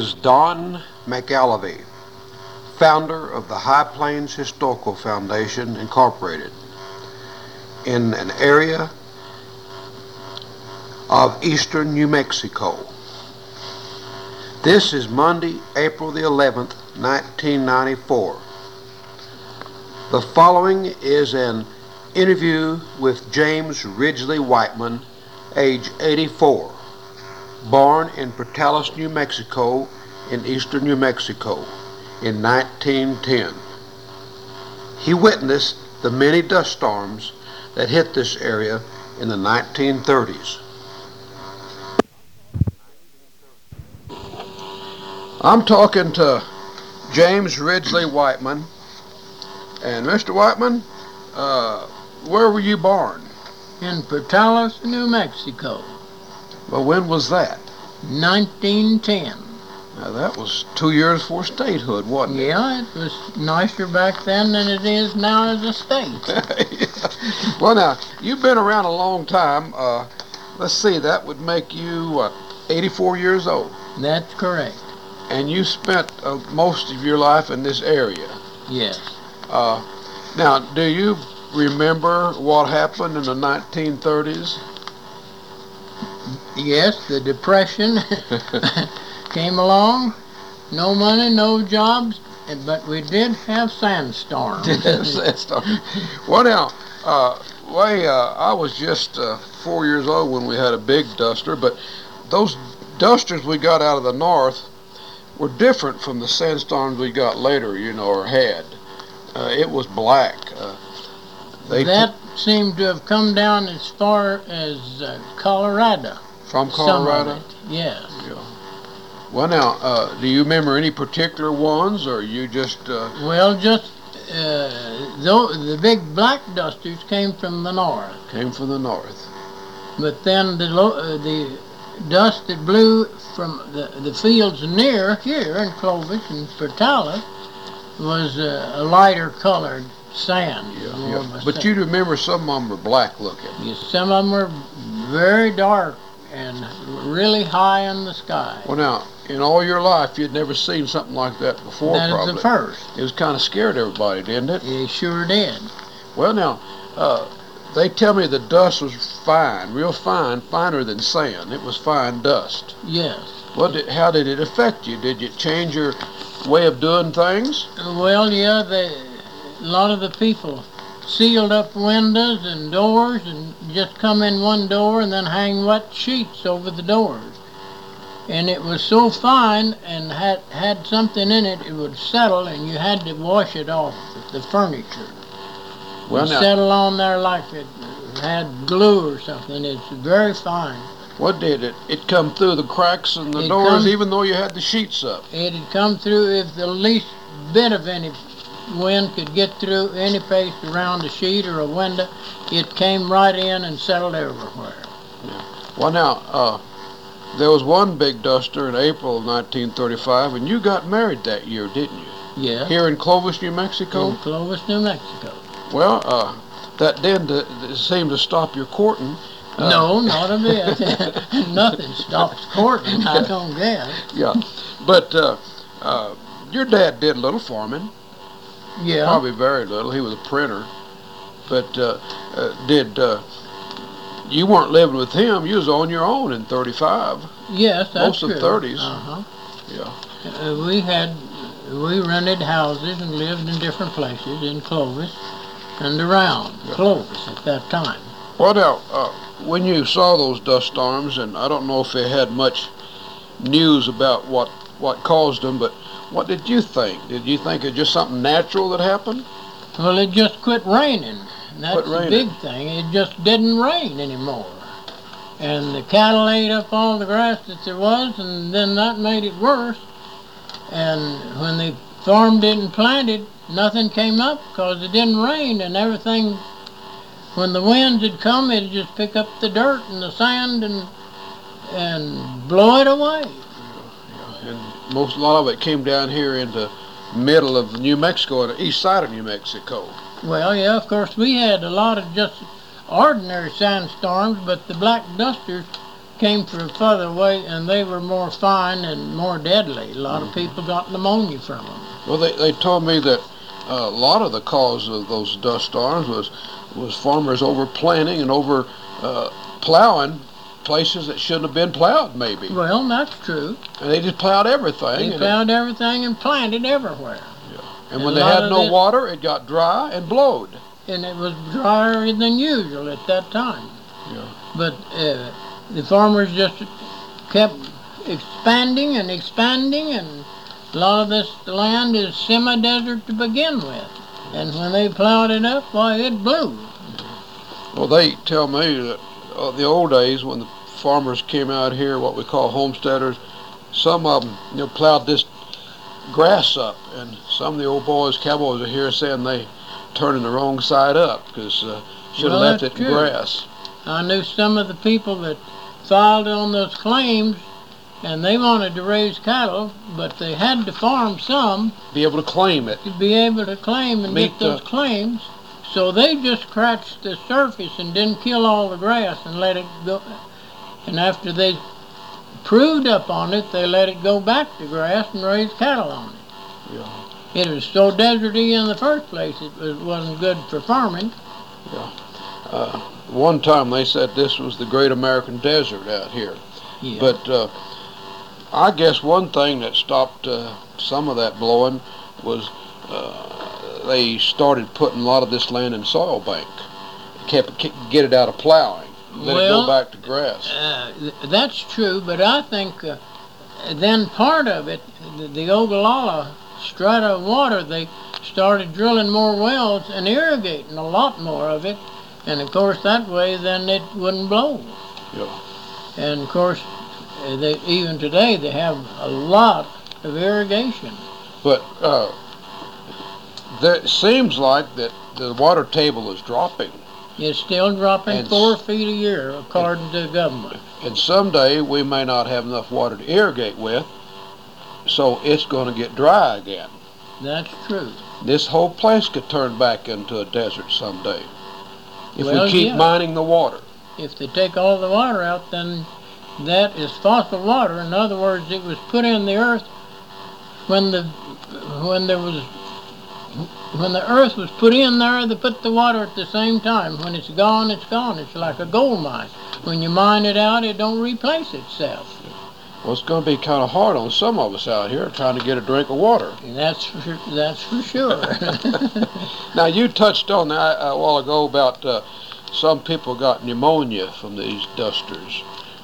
is Don McAlvey, founder of the High Plains Historical Foundation, Incorporated, in an area of eastern New Mexico. This is Monday, April the 11th, 1994. The following is an interview with James Ridgely Whiteman, age 84, born in Portales, New Mexico, in eastern New Mexico in 1910. He witnessed the many dust storms that hit this area in the 1930s. I'm talking to James Ridgely Whiteman. And Mr. Whiteman, where were you born? In Portales, New Mexico. Well, when was that? 1910. Now, that was 2 years before statehood, wasn't it? Yeah, it was nicer back then than it is now as a state. Yeah. Well, now, you've been around a long time. Let's see, that would make you, 84 years old. That's correct. And you spent most of your life in this area. Yes. Now, do you remember what happened in the 1930s? Yes, the Depression came along. No money, no jobs, but we did have sandstorms. Well, now, I was just 4 years old when we had a big duster, but those dusters we got out of the north were different from the sandstorms we got later, or had. It was black. That seemed to have come down as far as Colorado. From Colorado? Yes. Yeah. Well, now, do you remember any particular ones, or you just... Well, just the big black dusters came from the north. Came from the north. But then the dust that blew from the fields near here in Clovis and Portales was a lighter colored sand. Yeah. But you remember some of them were black looking. Yes, some of them were very dark and really high in the sky. Well, now, in all your life, you'd never seen something like that before, that probably. That is the first. It was kind of scared everybody, didn't it? It sure did. Well, now, they tell me the dust was fine, real fine, finer than sand. It was fine dust. Yes. How did it affect you? Did it change your way of doing things? Well, yeah, a lot of the people sealed up windows and doors and just come in one door and then hang wet sheets over the doors. And it was so fine and had something in it, it would settle and you had to wash it off the furniture. Well, now, settle on there like it had glue or something. It's very fine. What did it? It come through the cracks in the doors even though you had the sheets up? It had come through if the least bit of any wind could get through any place around a sheet or a window. It came right in and settled everywhere. Yeah. Well, now, there was one big duster in April of 1935, and you got married that year, didn't you? Yeah. Here in Clovis, New Mexico? In Clovis, New Mexico. Well, that didn't seem to stop your courting. No, not a bit. Nothing stops courting, I don't guess. Yeah, but your dad did a little farming. Yeah. Probably very little. He was a printer. But you weren't living with him. You was on your own in 35. Yes, that's true. Most of 30s. Uh-huh. Yeah. We rented houses and lived in different places in Clovis and around Clovis at that time. Well, now, when you saw those dust storms, and I don't know if they had much news about what caused them, but what did you think? Did you think it was just something natural that happened? Well, it just quit raining. That's the big thing. It just didn't rain anymore. And the cattle ate up all the grass that there was, and then that made it worse. And when they farmed it and planted, nothing came up because it didn't rain, and everything, when the winds had come, it'd just pick up the dirt and the sand and blow it away. Yeah. And a lot of it came down here into middle of New Mexico, on the east side of New Mexico. Well, yeah, of course, we had a lot of just ordinary sandstorms, but the black dusters came from further away, and they were more fine and more deadly. A lot of people got pneumonia from them. Well, they told me that a lot of the cause of those dust storms was farmers over planting and over plowing places that shouldn't have been plowed, maybe. Well, that's true. And they just plowed everything. They plowed everything and planted everywhere. Yeah. And when they had no water, it got dry and blowed. And it was drier than usual at that time. Yeah. But the farmers just kept expanding and expanding, and a lot of this land is semi-desert to begin with. And when they plowed it up, why, it blew. Well, they tell me that the old days when the farmers came out here, what we call homesteaders, some of them plowed this grass up, and some of the old boys, cowboys, are here saying they turning the wrong side up because should have left it in grass. I knew some of the people that filed on those claims, and they wanted to raise cattle, but they had to farm some. Be able to claim it. To be able to claim and get those claims. So they just scratched the surface and didn't kill all the grass and let it go. And after they proved up on it, they let it go back to grass and raise cattle on it. Yeah. It was so deserty in the first place, it wasn't good for farming. Yeah. One time they said this was the great American desert out here. Yeah. But I guess one thing that stopped some of that blowing was they started putting a lot of this land in soil bank. Get it out of plowing. Let it go back to grass. That's true, but I think then part of it, the Ogallala strata of water, they started drilling more wells and irrigating a lot more of it, and of course that way then it wouldn't blow. Yeah. And of course, even today they have a lot of irrigation. But it seems like that the water table is dropping. It's still dropping 4 feet a year, according to the government. And someday we may not have enough water to irrigate with, so it's going to get dry again. That's true. This whole place could turn back into a desert someday if we keep mining the water. If they take all the water out, then that is fossil water. In other words, it was put in the earth when the earth was put in there. They put the water at the same time. When it's gone, it's gone. It's like a gold mine. When you mine it out, it don't replace itself. Well, it's going to be kind of hard on some of us out here trying to get a drink of water. And that's for sure. Now, you touched on that a while ago about some people got pneumonia from these dusters.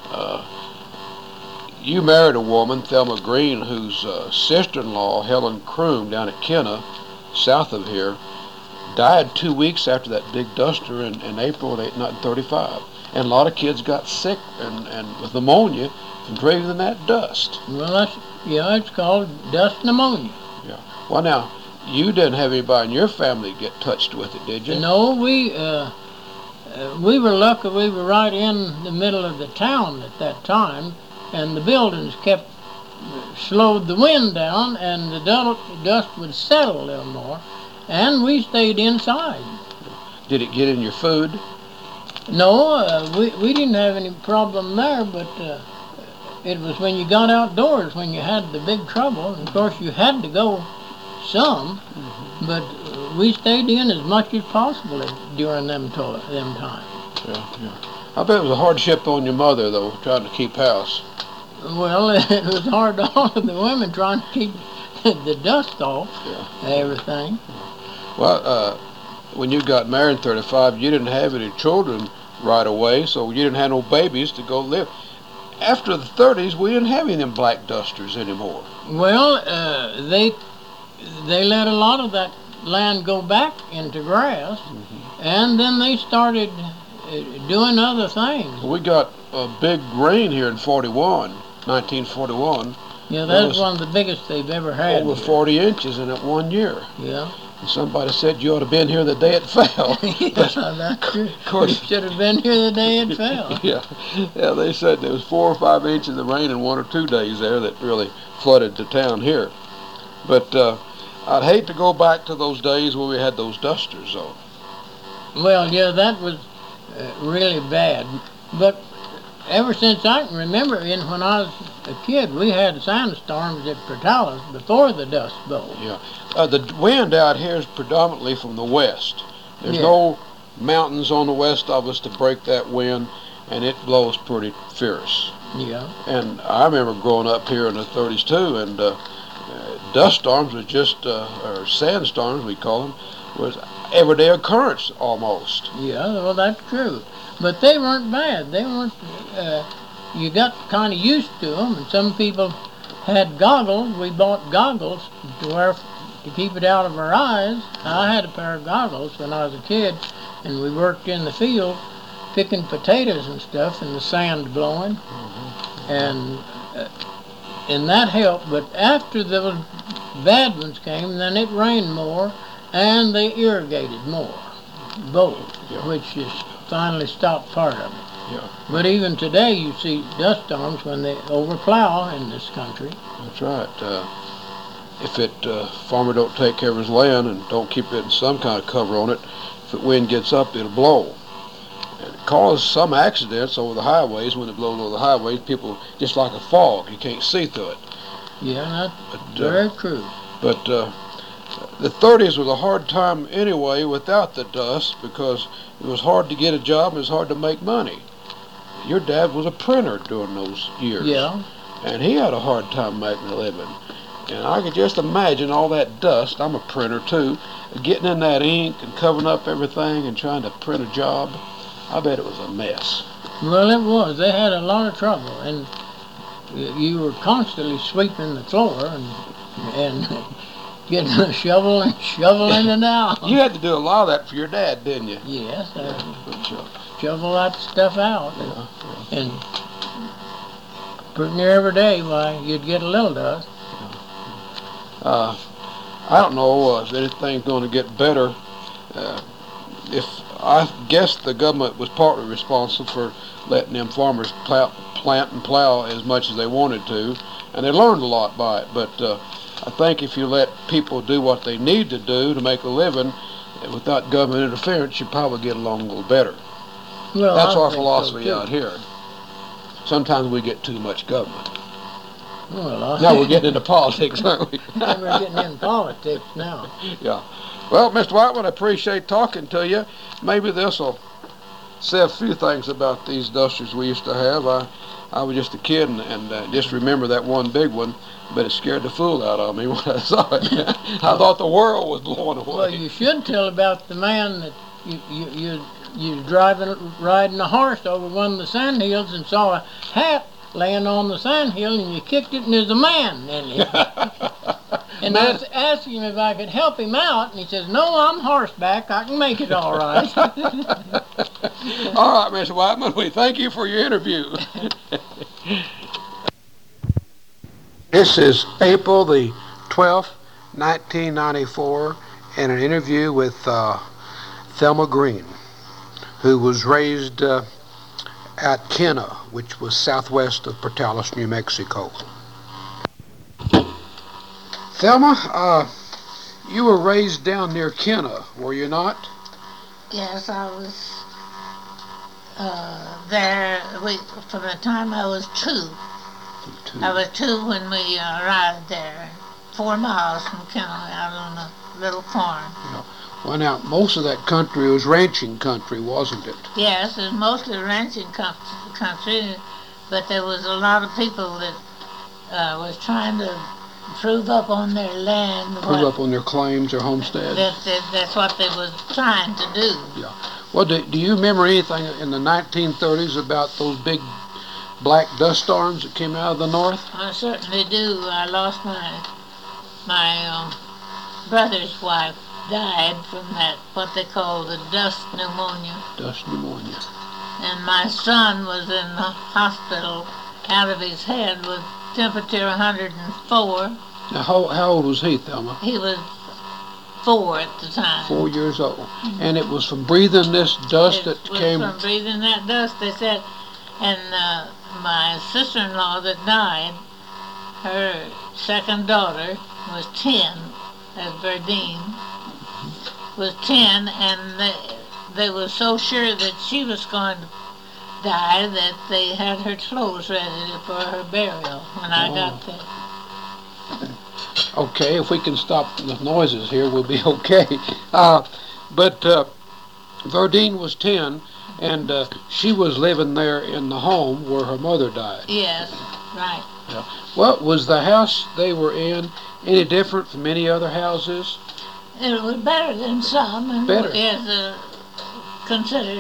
You married a woman, Thelma Green, whose sister-in-law, Helen Kroom, down at Kenna, south of here, died 2 weeks after that big duster in April of 1935. And a lot of kids got sick and with pneumonia from breathing that dust. Well, it's called dust pneumonia. Yeah. Well, now, you didn't have anybody in your family get touched with it, did you? No, we were lucky. We were right in the middle of the town at that time, and the buildings slowed the wind down, and the dust would settle a little more, and we stayed inside. Did it get in your food? No, we didn't have any problem there, but it was when you got outdoors when you had the big trouble. And of course, you had to go some, but we stayed in as much as possible during them times. Yeah. I bet it was a hardship on your mother, though, trying to keep house. Well, it was hard on all of the women trying to keep the dust off everything. Well, when you got married in 35, you didn't have any children right away, so you didn't have no babies to go live. After the 30s, we didn't have any of them black dusters anymore. Well, they let a lot of that land go back into grass, and then they started doing other things. We got a big rain here in 1941. Yeah, that's one of the biggest they've ever had. Over 40 inches in it 1 year. Yeah. And somebody said you ought to have been here the day it fell. That's true. Of course, you should have been here the day it fell. Yeah, they said there was 4 or 5 inches of rain in 1 or 2 days there that really flooded the town here. But I'd hate to go back to those days when we had those dusters on. Well, yeah, that was really bad. But ever since I can remember, when I was a kid, we had sandstorms at Portales before the Dust Bowl. Yeah. The wind out here is predominantly from the west. There's Yeah. no mountains on the west of us to break that wind, and it blows pretty fierce. Yeah. And I remember growing up here in the 30s too, and dust storms was just, or sandstorms we call them, was everyday occurrence almost. Yeah, well, that's true. But they weren't bad. They weren't, you got kind of used to them, and some people had goggles. We bought goggles to wear to keep it out of our eyes. I had a pair of goggles when I was a kid, and we worked in the field picking potatoes and stuff, and the sand blowing, and that helped. But after those bad ones came, then it rained more, and they irrigated more, both, which is finally stopped part of it. Yeah. But even today, you see dust storms when they overplow in this country. That's right. If farmer don't take care of his land and don't keep it in some kind of cover on it, if the wind gets up, it'll blow. And it causes some accidents over the highways. When it blows over the highways, people, just like a fog, you can't see through it. Yeah, that's very true. But the 30s was a hard time anyway without the dust, because it was hard to get a job and it was hard to make money. Your dad was a printer during those years. Yeah. And he had a hard time making a living. And I could just imagine all that dust. I'm a printer too. Getting in that ink and covering up everything and trying to print a job. I bet it was a mess. Well, it was. They had a lot of trouble, and you were constantly sweeping the floor and getting a shovel and shoveling it out. You had to do a lot of that for your dad, didn't you? Yes, shovel that stuff out, and pretty near every day, why, you'd get a little dust. I don't know if anything's going to get better. If I guess the government was partly responsible for letting them farmers plant and plow as much as they wanted to, and they learned a lot by it. But I think if you let people do what they need to do to make a living without government interference, you probably get along a little better. Well, that's our so, philosophy out here. Sometimes we get too much government. Well, now we're getting into politics, aren't we? We're getting into politics now. Yeah. Well, Mr. Whiteman, I appreciate talking to you. Maybe this will say a few things about these dusters we used to have. I was just a kid and just remember that one big one, but it scared the fool out of me when I saw it. I thought the world was blowing away. Well, you should tell about the man that you was riding a horse over one of the sand hills and saw a hat laying on the sand hill, and you kicked it, and there's a man in it. And I asked him if I could help him out, and he says, "No, I'm horseback. I can make it all right." All right, Mr. Whiteman, we thank you for your interview. This is April the 12th, 1994, and an interview with Thelma Green, who was raised at Kenna, which was southwest of Portales, New Mexico. Thelma, you were raised down near Kenna, were you not? Yes, I was there from the time I was two. I was two when we arrived there, 4 miles from Kenna, out on a little farm. Yeah. Well, now, most of that country was ranching country, wasn't it? Yes, it was mostly ranching country, but there was a lot of people that was trying to prove up on their land. Prove up on their claims, their homesteads. That's what they was trying to do. Yeah. Well, do you remember anything in the 1930s about those big black dust storms that came out of the north? I certainly do. I lost my brother's wife. Died from that, what they call the dust pneumonia. Dust pneumonia. And my son was in the hospital out of his head with temperature 104. Now, how old was he, Thelma? He was 4 at the time. 4 years old. Mm-hmm. And it was from breathing this dust that came... It was from breathing that dust, they said. And my sister-in-law that died, her second daughter was 10 at Verdine. Was 10, and they were so sure that she was going to died that they had her clothes ready for her burial when I got there. Okay, if we can stop the noises here, we'll be okay. But Verdine was 10, and she was living there in the home where her mother died. Yes, right. Yeah. Well, was the house they were in any different from any other houses? It was better than some, and Better. is considered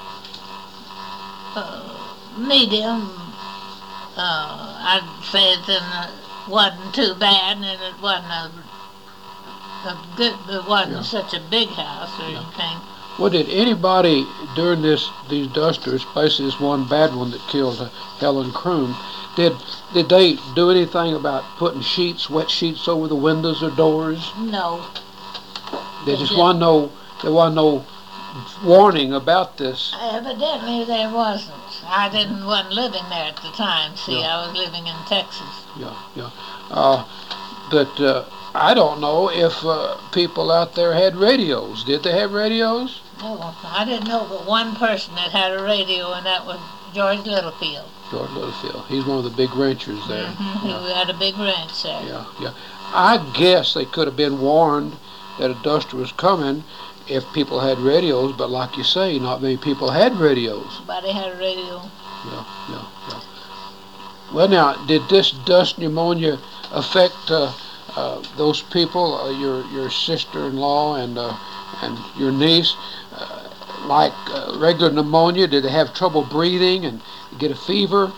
medium. I'd say wasn't too bad, and it wasn't a good. It wasn't such a big house or anything. Well, did anybody during these dusters, especially this one bad one that killed Helen Kroom, did they do anything about putting wet sheets over the windows or doors? No. There wasn't no warning about this. Evidently there wasn't. I wasn't living there at the time. See, Yeah. I was living in Texas. Yeah. But I don't know if people out there had radios. Did they have radios? No, I didn't know but one person that had a radio, and that was George Littlefield. George Littlefield. He's one of the big ranchers there. Mm-hmm. Yeah. Who had a big ranch there. Yeah. I guess they could have been warned that a duster was coming if people had radios, but like you say, not many people had radios. Nobody had a radio. Yeah. Well, now, did this dust pneumonia affect those people, your sister-in-law and your niece, like regular pneumonia? Did they have trouble breathing and get a fever?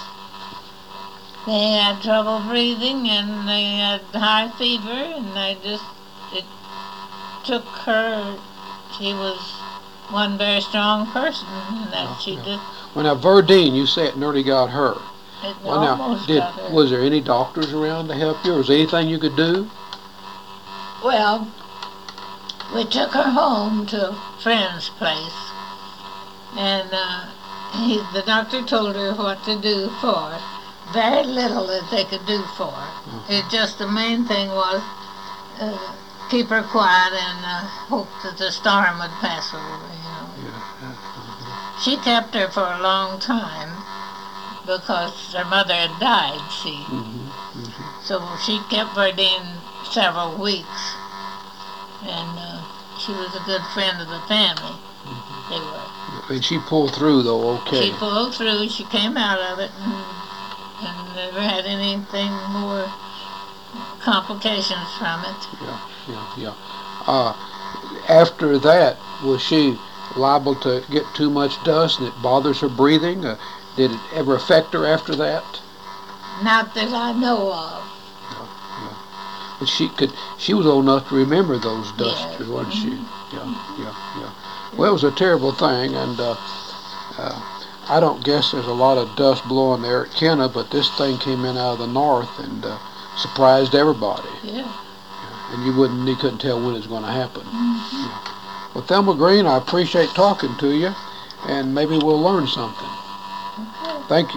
They had trouble breathing, and they had high fever, and it took her. She was one very strong person, and that she did. Well, now, Verdine, you say it nearly got her. It Well, now, almost got her. was there any doctors around to help you, or was there anything you could do? Well, we took her home to a friend's place, and the doctor told her what to do for her. Very little that they could do for her. It just, the main thing was keep her quiet and hope that the storm would pass over, She kept her for a long time because her mother had died, see. So she kept Verdine several weeks, and she was a good friend of the family. They were. And she pulled through, though, okay. She pulled through. She came out of it and never had anything more complications from it. Yeah. After that, was she liable to get too much dust and it bothers her breathing? Did it ever affect her after that? Not that I know of. But she was old enough to remember those dusters, Yes. wasn't she? Yeah. Well, it was a terrible thing, and I don't guess there's a lot of dust blowing there at Kenna, but this thing came in out of the north and surprised everybody. Yeah. And you couldn't tell when it was going to happen. Well, Thelma Green, I appreciate talking to you, and maybe we'll learn something. Okay. Thank you.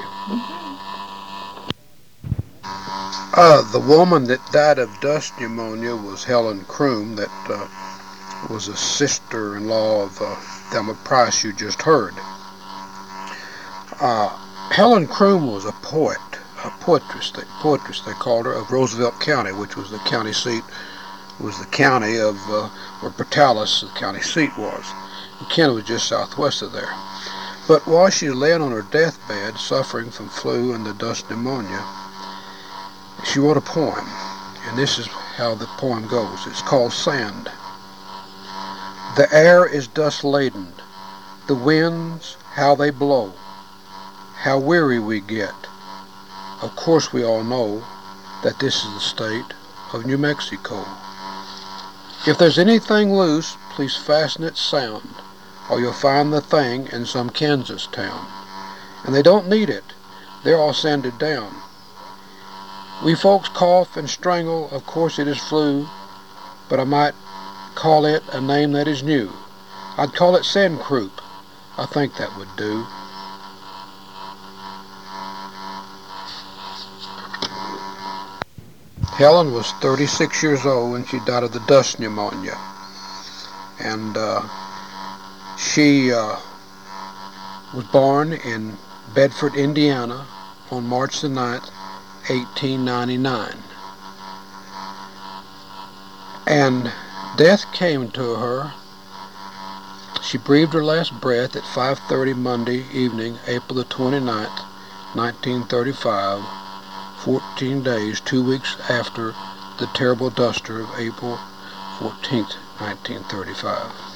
The woman that died of dust pneumonia was Helen Kroom, that was a sister-in-law of Thelma Price you just heard. Helen Kroom was a poetess they called her, of Roosevelt County, which was the county seat, was the county of where Portales, the county seat, was. And Kenna was just southwest of there. But while she lay on her deathbed, suffering from flu and the dust pneumonia, she wrote a poem, and this is how the poem goes. It's called Sand. The air is dust-laden, the winds, how they blow, how weary we get. Of course we all know that this is the state of New Mexico. If there's anything loose, please fasten it sound, or you'll find the thing in some Kansas town. And they don't need it, they're all sanded down. We folks cough and strangle, of course it is flu, but I might call it a name that is new. I'd call it sand croup. I think that would do. Helen was 36 years old when she died of the dust pneumonia. And she was born in Bedford, Indiana on March the 9th, 1899. And death came to her. She breathed her last breath at 5:30 Monday evening, April the 29th, 1935, 14 days, 2 weeks after the terrible duster of April 14th, 1935.